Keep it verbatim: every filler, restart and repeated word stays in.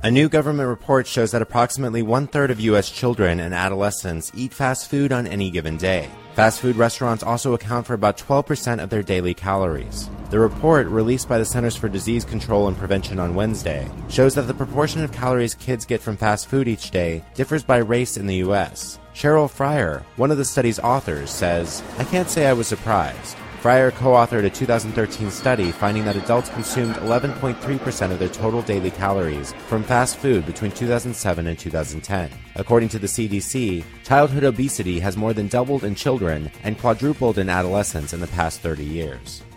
A new government report shows that approximately one-third of U S children and adolescents eat fast food on any given day. Fast food restaurants also account for about twelve percent of their daily calories. The report, released by the Centers for Disease Control and Prevention on Wednesday, shows that the proportion of calories kids get from fast food each day differs by race in the U S. Cheryl Fryer, one of the study's authors, says, "I can't say I was surprised." Fryer co-authored a two thousand thirteen study finding that adults consumed eleven point three percent of their total daily calories from fast food between two thousand seven and two thousand ten. According to the C D C, childhood obesity has more than doubled in children and quadrupled in adolescents in the past thirty years.